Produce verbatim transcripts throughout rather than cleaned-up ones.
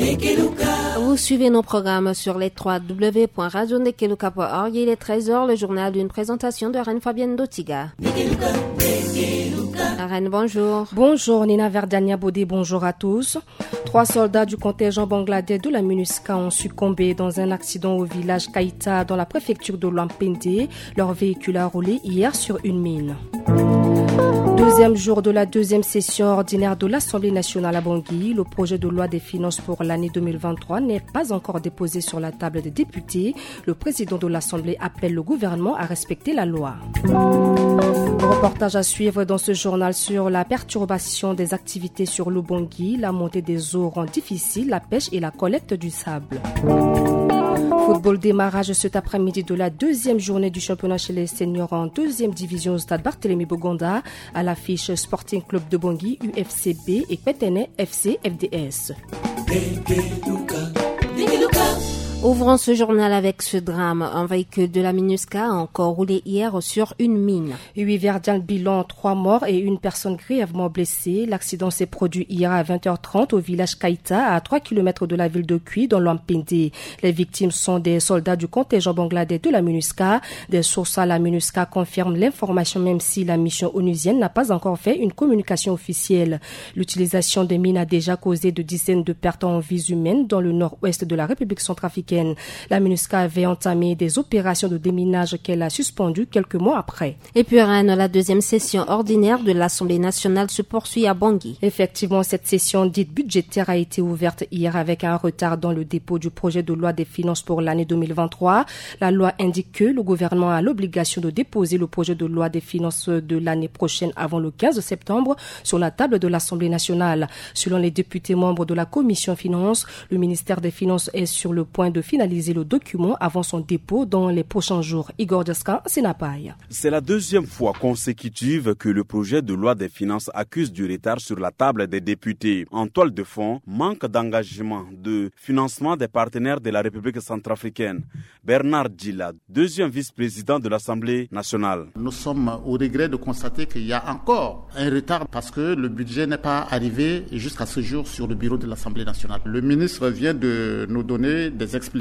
Vous suivez nos programmes sur les w w w point radio ndekeluka point org. Il est treize heures, le journal d'une présentation de Reine Fabienne Dotiga. Reine, bonjour. Bonjour Nina Verdania Bodé, bonjour à tous. Trois soldats du contingent bangladais de la MINUSCA ont succombé dans un accident au village Kaita dans la préfecture de Lampende. Leur véhicule a roulé hier sur une mine. Deuxième jour de la deuxième session ordinaire de l'Assemblée nationale à Bangui, le projet de loi des finances pour l'année deux mille vingt-trois n'est pas encore déposé sur la table des députés. Le président de l'Assemblée appelle le gouvernement à respecter la loi. Reportage à suivre dans ce journal sur la perturbation des activités sur le Bangui. La montée des eaux rend difficile la pêche et la collecte du sable. Football, démarrage cet après-midi de la deuxième journée du championnat chez les seniors en deuxième division au stade Barthélemy Boganda. À l'affiche Sporting Club de Bangui, U F C B et Petene F C F D S. Ouvrons ce journal avec ce drame. Un véhicule de la MINUSCA a encore roulé hier sur une mine. Huit verdiens de bilan, trois morts et une personne grièvement blessée. L'accident s'est produit hier à vingt heures trente au village Kaita, à trois kilomètres de la ville de Kui, dans l'Ampende. Les victimes sont des soldats du contingent bangladais de la MINUSCA. Des sources à la MINUSCA confirment l'information, même si la mission onusienne n'a pas encore fait une communication officielle. L'utilisation des mines a déjà causé de dizaines de pertes en vies humaines dans le nord-ouest de la République centrafricaine. La MINUSCA avait entamé des opérations de déminage qu'elle a suspendues quelques mois après. Et puis Rennes, la deuxième session ordinaire de l'Assemblée nationale se poursuit à Bangui. Effectivement, cette session dite budgétaire a été ouverte hier avec un retard dans le dépôt du projet de loi des finances pour l'année deux mille vingt-trois. La loi indique que le gouvernement a l'obligation de déposer le projet de loi des finances de l'année prochaine avant le quinze septembre sur la table de l'Assemblée nationale. Selon les députés membres de la commission finances, le ministère des Finances est sur le point de finaliser le document avant son dépôt dans les prochains jours. Igor Djaska, Sénapaï. C'est la deuxième fois consécutive que le projet de loi des finances accuse du retard sur la table des députés. En toile de fond, manque d'engagement de financement des partenaires de la République centrafricaine. Bernard Djila, deuxième vice-président de l'Assemblée nationale. Nous sommes au regret de constater qu'il y a encore un retard parce que le budget n'est pas arrivé jusqu'à ce jour sur le bureau de l'Assemblée nationale. Le ministre vient de nous donner des explications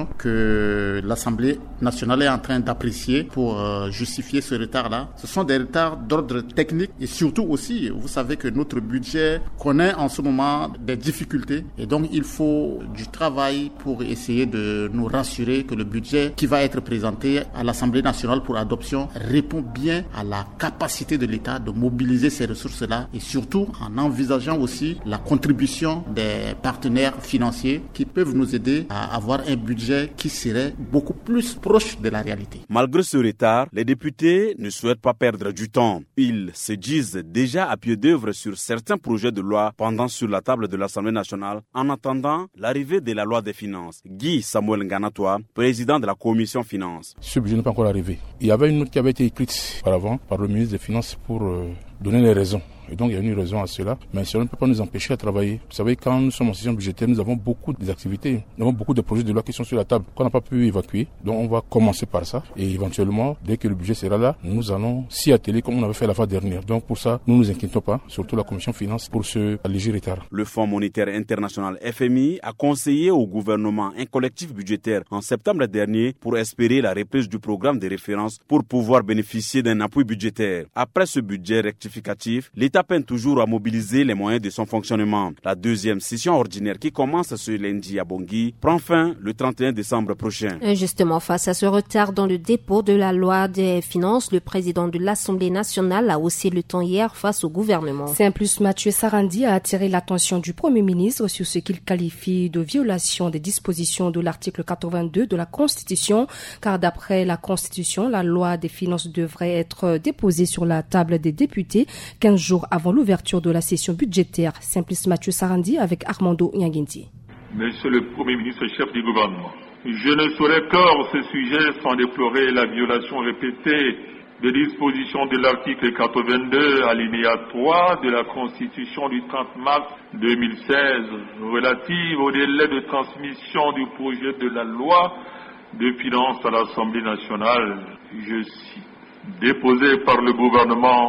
que l'Assemblée nationale est en train d'apprécier pour euh, justifier ce retard-là. Ce sont des retards d'ordre technique et surtout aussi, vous savez que notre budget connaît en ce moment des difficultés et donc il faut du travail pour essayer de nous rassurer que le budget qui va être présenté à l'Assemblée nationale pour adoption répond bien à la capacité de l'État de mobiliser ces ressources-là et surtout en envisageant aussi la contribution des partenaires financiers qui peuvent nous aider à avoir un budget qui serait beaucoup plus proche de la réalité. Malgré ce retard, les députés ne souhaitent pas perdre du temps. Ils se disent déjà à pied d'œuvre sur certains projets de loi pendant sur la table de l'Assemblée nationale en attendant l'arrivée de la loi des finances. Guy Samuel Nganatoa, président de la commission finances. Ce budget n'est pas encore arrivé. Il y avait une note qui avait été écrite auparavant par le ministre des Finances pour euh, donner les raisons. Et donc, il y a une raison à cela. Mais cela ne peut pas nous empêcher à travailler. Vous savez, quand nous sommes en session budgétaire, nous avons beaucoup d'activités. Nous avons beaucoup de projets de loi qui sont sur la table, qu'on n'a pas pu évacuer. Donc, on va commencer par ça. Et éventuellement, dès que le budget sera là, nous allons s'y atteler comme on avait fait la fois dernière. Donc, pour ça, nous ne nous inquiétons pas, surtout la commission finance, pour ce léger retard. Le Fonds monétaire international F M I a conseillé au gouvernement un collectif budgétaire en septembre dernier pour espérer la reprise du programme de référence pour pouvoir bénéficier d'un appui budgétaire. Après ce budget rectificatif, l'État peine toujours à mobiliser les moyens de son fonctionnement. La deuxième session ordinaire qui commence ce lundi à Bangui prend fin le trente et un décembre prochain. Justement, face à ce retard dans le dépôt de la loi des finances, le président de l'Assemblée nationale a haussé le ton hier face au gouvernement. Simplus Mathieu Sarandi a attiré l'attention du Premier ministre sur ce qu'il qualifie de violation des dispositions de l'article quatre-vingt-deux de la Constitution, car d'après la Constitution, la loi des finances devrait être déposée sur la table des députés quinze jours avant l'ouverture de la session budgétaire. Simplice Mathieu Sarandi avec Armando Nyaginti. Monsieur le Premier ministre, chef du gouvernement, je ne saurais clore ce sujet sans déplorer la violation répétée des dispositions de l'article quatre-vingt-deux, alinéa trois de la Constitution du trente mars deux mille seize, relative au délai de transmission du projet de la loi de finances à l'Assemblée nationale, je cite, déposé par le gouvernement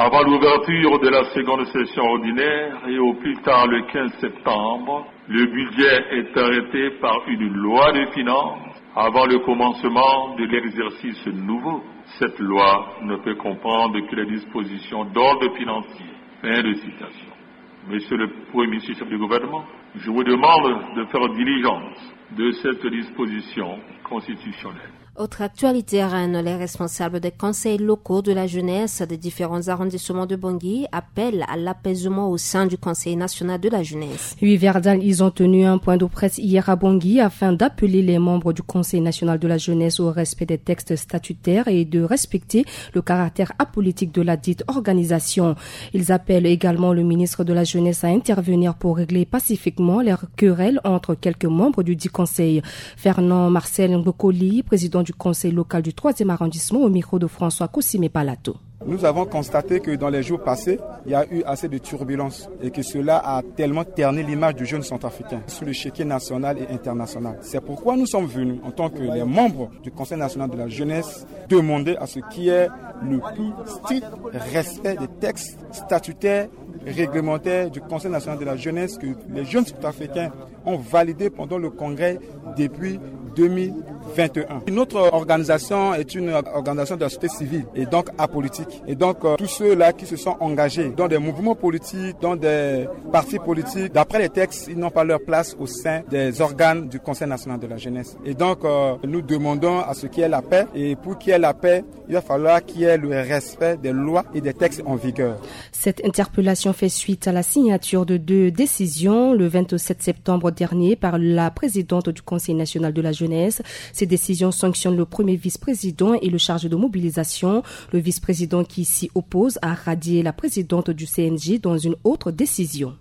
Avant l'ouverture de la seconde session ordinaire et au plus tard le quinze septembre, le budget est arrêté par une loi de finances avant le commencement de l'exercice nouveau. Cette loi ne peut comprendre que les dispositions d'ordre financier. Fin de citation. Monsieur le Premier ministre chef du gouvernement, je vous demande de faire diligence de cette disposition constitutionnelle. Autre actualité, Rennes, les responsables des conseils locaux de la jeunesse des différents arrondissements de Bangui appellent à l'apaisement au sein du Conseil national de la jeunesse. Oui, Verdal, ils ont tenu un point de presse hier à Bangui afin d'appeler les membres du Conseil national de la jeunesse au respect des textes statutaires et de respecter le caractère apolitique de la dite organisation. Ils appellent également le ministre de la jeunesse à intervenir pour régler pacifiquement les querelles entre quelques membres du dit conseil. Fernand Marcel Ngokoli, président du conseil local du troisième arrondissement, au micro de François Kousimé-Palato. Nous avons constaté que dans les jours passés, il y a eu assez de turbulences et que cela a tellement terni l'image du jeune centrafricain sur l'échiquier national et international. C'est pourquoi nous sommes venus, en tant que les membres du Conseil national de la jeunesse, demander à ce qu'il y ait le plus strict respect des textes statutaires, réglementaires du Conseil national de la jeunesse que les jeunes centrafricains ont validé pendant le congrès depuis deux mille vingt et un. Notre organisation est une organisation de la société civile et donc apolitique. Et donc euh, tous ceux-là qui se sont engagés dans des mouvements politiques, dans des partis politiques, d'après les textes, ils n'ont pas leur place au sein des organes du Conseil national de la jeunesse. Et donc euh, nous demandons à ce qu'il y ait la paix. Et pour qu'il y ait la paix, il va falloir qu'il y ait le respect des lois et des textes en vigueur. Cette interpellation fait suite à la signature de deux décisions le vingt-sept septembre dernier par la présidente du Conseil national de la jeunesse. Ces décisions sanctionnent le premier vice-président et le chargé de mobilisation. Le vice-président qui s'y oppose a radié la présidente du C N J dans une autre décision.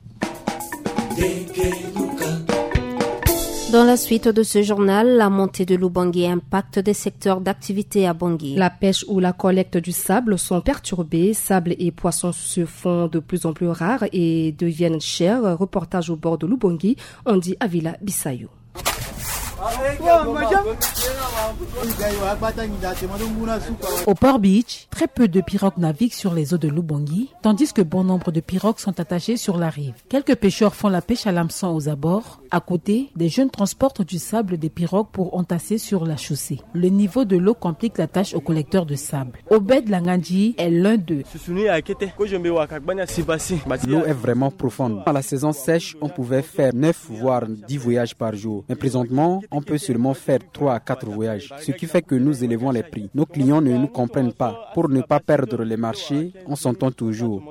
Dans la suite de ce journal, la montée de l'eau Bangui impacte des secteurs d'activité à Bangui. La pêche ou la collecte du sable sont perturbées. Sable et poissons se font de plus en plus rares et deviennent chers. Reportage au bord de l'Ubangui, on dit Avila Bissayou. Au port Beach, très peu de pirogues naviguent sur les eaux de l'Ubangui, tandis que bon nombre de pirogues sont attachées sur la rive. Quelques pêcheurs font la pêche à l'hameçon aux abords. À côté, des jeunes transportent du sable des pirogues pour entasser sur la chaussée. Le niveau de l'eau complique la tâche aux collecteurs de sable. Obed Langandji est l'un d'eux. L'eau est vraiment profonde. À la saison sèche, on pouvait faire neuf voire dix voyages par jour. Mais présentement, on peut seulement faire trois à quatre voyages, ce qui fait que nous élevons les prix. Nos clients ne nous comprennent pas. Pour ne pas perdre les marchés, on s'entend toujours.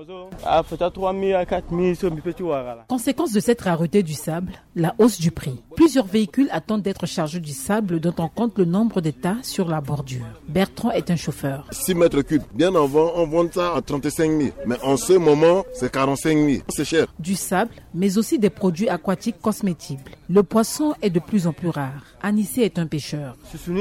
Conséquence de cette rareté du sable, la hausse du prix. Plusieurs véhicules attendent d'être chargés du sable dont on compte le nombre de tas sur la bordure. Bertrand est un chauffeur. six mètres cubes. Bien avant, on vend ça à trente-cinq mille. Mais en ce moment, c'est quarante-cinq mille. C'est cher. Du sable, mais aussi des produits aquatiques cosmétibles. Le poisson est de plus en plus rare. Anissé est un pêcheur.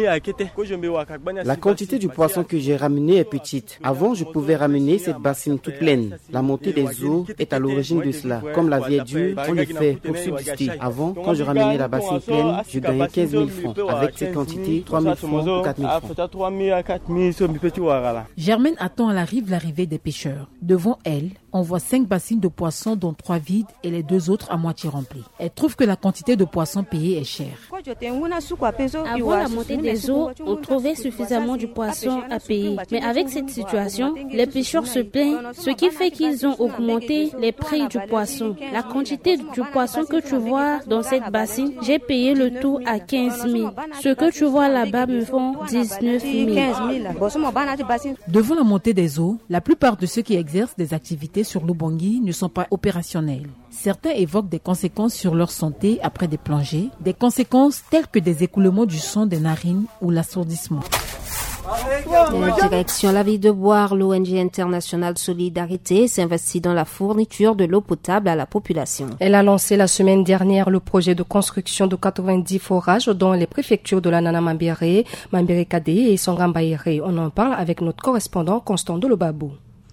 La quantité du poisson que j'ai ramené est petite. Avant, je pouvais ramener cette bassine toute pleine. La montée des eaux est à l'origine de cela. Comme la vie est dure, on le fait pour subsister. Avant, quand je ramenais la bassine pleine, je gagnais quinze mille francs. Avec cette quantité, trois mille francs ou quatre mille francs. Germaine attend à la rive l'arrivée des pêcheurs. Devant elle, on voit cinq bassines de poissons dont trois vides et les deux autres à moitié remplies. Elle trouve que la quantité de poissons payée est chère. Avant la montée des eaux, on trouvait suffisamment du poisson à payer. Mais avec cette situation, les pêcheurs se plaignent, ce qui fait qu'ils ont augmenté les prix du poisson. La quantité du poisson que tu vois dans cette bassine, j'ai payé le tout à quinze mille. Ce que tu vois là-bas me font dix-neuf mille. Devant la montée des eaux, la plupart de ceux qui exercent des activités sur l'Ubangui ne sont pas opérationnels. Certains évoquent des conséquences sur leur santé après des plongées, des conséquences telles que des écoulements du sang des narines ou l'assourdissement. En direction la ville de Boire, l'O N G internationale Solidarité s'investit dans la fourniture de l'eau potable à la population. Elle a lancé la semaine dernière le projet de construction de quatre-vingt-dix forages dans les préfectures de la Nana Mambéré, Mambéré Kadé et Songambaïré. On en parle avec notre correspondant Constant Delobabou.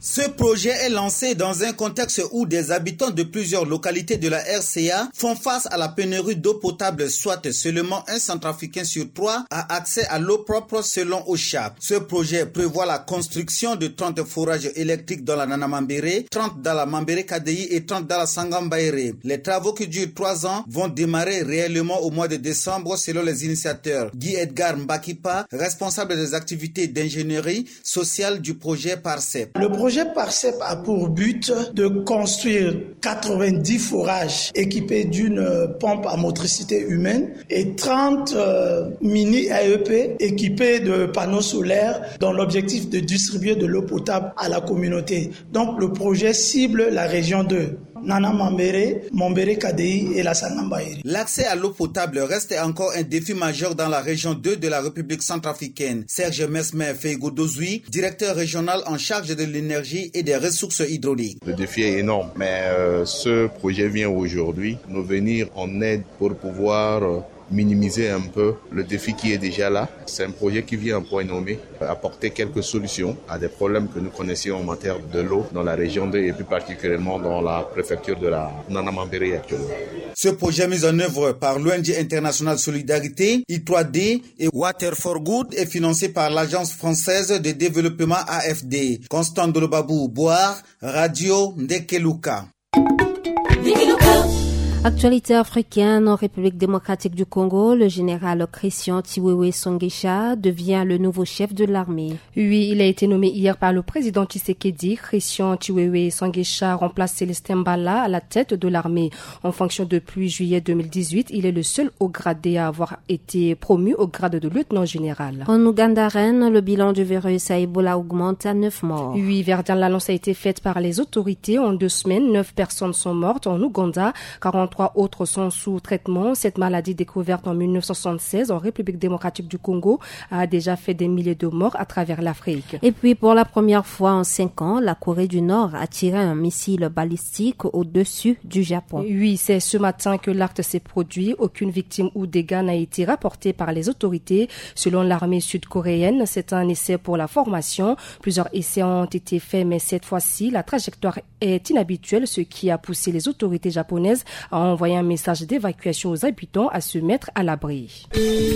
Ce projet est lancé dans un contexte où des habitants de plusieurs localités de la R C A font face à la pénurie d'eau potable, soit seulement un centrafricain sur trois a accès à l'eau propre selon OCHA. Ce projet prévoit la construction de trente forages électriques dans la Nana Mambere, trente dans la Mambere Kadei et trente dans la Sangambaere. Les travaux qui durent trois ans vont démarrer réellement au mois de décembre selon les initiateurs. Guy Edgar Mbakipa, responsable des activités d'ingénierie sociale du projet PARCEP. Le projet PARCEP a pour but de construire quatre-vingt-dix forages équipés d'une pompe à motricité humaine et trente euh, mini A E P équipés de panneaux solaires dans l'objectif de distribuer de l'eau potable à la communauté. Donc le projet cible la région deux. Nana Mambere, Mambere Kadei et la Sangambaere. L'accès à l'eau potable reste encore un défi majeur dans la région deux de la République centrafricaine. Serge Mesmer Feigodozui, directeur régional en charge de l'énergie et des ressources hydrauliques. Le défi est énorme, mais euh, ce projet vient aujourd'hui nous venir en aide pour pouvoir euh, minimiser un peu le défi qui est déjà là. C'est un projet qui vient en point nommé apporter quelques solutions à des problèmes que nous connaissions en matière de l'eau dans la région deux et plus particulièrement dans la préfecture de la Nana Mambere actuellement. Ce projet mis en œuvre par l'O N G International Solidarité, I trois D et Water for Good est financé par l'Agence française de développement A F D. Constant Dolobabou, Boire, Radio Ndekeluka. Actualité africaine en République démocratique du Congo, le général Christian Chiwewe Songesha devient le nouveau chef de l'armée. Oui, il a été nommé hier par le président Tshisekedi. Christian Chiwewe Songesha remplace Célestin Mbala à la tête de l'armée. En fonction depuis juillet deux mille dix-huit, il est le seul haut gradé à avoir été promu au grade de lieutenant général. En Ouganda, Rennes, le bilan du virus à Ebola augmente à neuf morts. Oui, Verdun, l'annonce a été faite par les autorités. En deux semaines, neuf personnes sont mortes en Ouganda, quarante-trois autres sont sous traitement. Cette maladie découverte en mille neuf cent soixante-seize en République démocratique du Congo a déjà fait des milliers de morts à travers l'Afrique. Et puis pour la première fois en cinq ans, la Corée du Nord a tiré un missile balistique au-dessus du Japon. Oui, c'est ce matin que l'acte s'est produit. Aucune victime ou dégât n'a été rapporté par les autorités. Selon l'armée sud-coréenne, c'est un essai pour la formation. Plusieurs essais ont été faits, mais cette fois-ci, la trajectoire est inhabituelle, ce qui a poussé les autorités japonaises à envoyer un message d'évacuation aux habitants à se mettre à l'abri.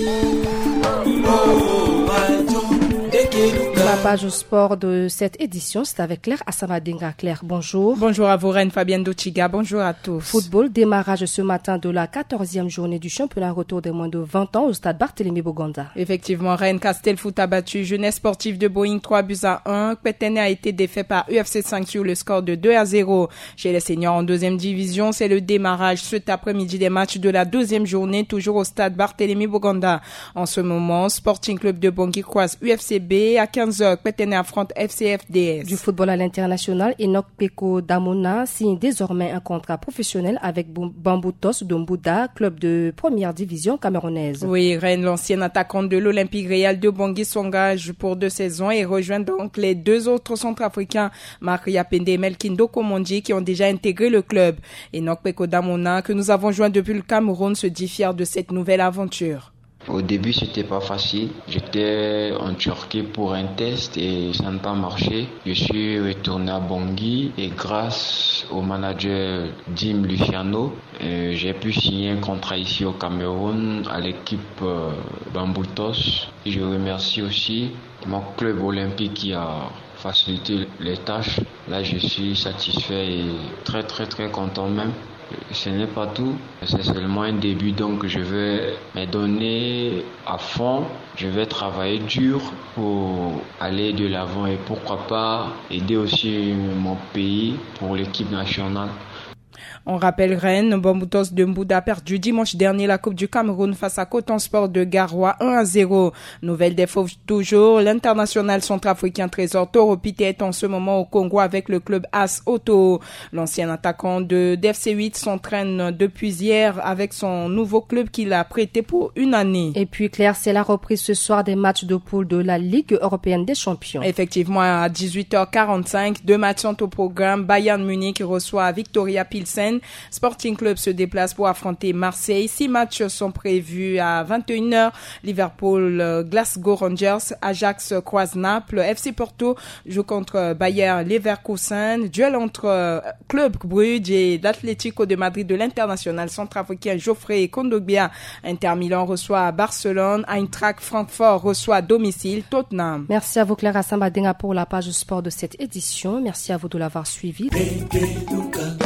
La page sport de cette édition, c'est avec Claire Assamadinga. Claire, bonjour. Bonjour à vous, Reine Fabienne Douchiga. Bonjour à tous. Football, démarrage ce matin de la quatorzième journée du championnat retour des moins de vingt ans au stade Barthélemy Boganda. Effectivement, Reine Castelfoot a battu Jeunesse sportive de Boeing trois buts à un. Petene a été défait par U F C cinq sur le score de deux à zéro. Chez les seniors en deuxième division, c'est le démarrage cet après-midi des matchs de la deuxième journée, toujours au stade Barthélemy Boganda. En ce moment, Sporting Club de Bangui croise U F C B. À quinze heures, Petene affronte F C F D S. Du football à l'international, Enoch Peko Damona signe désormais un contrat professionnel avec Bamboutos Dombouda, club de première division camerounaise. Oui, Rennes, l'ancien attaquant de l'Olympique Réal de Bangui, s'engage pour deux saisons et rejoint donc les deux autres centrafricains, Marc Yapende et Melkindo Komondi, qui ont déjà intégré le club. Enoch Peko Damona, que nous avons joint depuis le Cameroun, se dit fier de cette nouvelle aventure. Au début, c'était pas facile. J'étais en Turquie pour un test et ça n'a pas marché. Je suis retourné à Bangui et grâce au manager Dim Luciano, euh, j'ai pu signer un contrat ici au Cameroun à l'équipe euh, Bamboutos. Et je remercie aussi mon club olympique qui a facilité les tâches. Là, je suis satisfait et très très très content même. Ce n'est pas tout, c'est seulement un début, donc je vais me donner à fond, je vais travailler dur pour aller de l'avant et pourquoi pas aider aussi mon pays pour l'équipe nationale. On rappelle Rennes, Bamboutos de Mbouda a perdu dimanche dernier la Coupe du Cameroun face à Coton Sport de Garoua un à zéro. Nouvelle des Fauves toujours, l'international centrafricain Trésor Toropite est en ce moment au Congo avec le club As Auto. L'ancien attaquant de D F C huit s'entraîne depuis hier avec son nouveau club qu'il a prêté pour une année. Et puis Claire, c'est la reprise ce soir des matchs de poule de la Ligue européenne des champions. Effectivement, à dix-huit heures quarante-cinq, deux matchs sont au programme. Bayern Munich reçoit Victoria Pilsen Pilsen. Sporting Club se déplace pour affronter Marseille. Six matchs sont prévus à vingt et une heures. Liverpool, Glasgow Rangers, Ajax croise Naples. F C Porto joue contre Bayer Leverkusen. Duel entre Club Brugge et l'Atlético de Madrid de l'international centrafricain Geoffrey Kondogbia. Inter Milan reçoit Barcelone. Eintracht Francfort reçoit à domicile Tottenham. Merci à vous Clara Sambadenga pour la page sport de cette édition. Merci à vous de l'avoir suivi.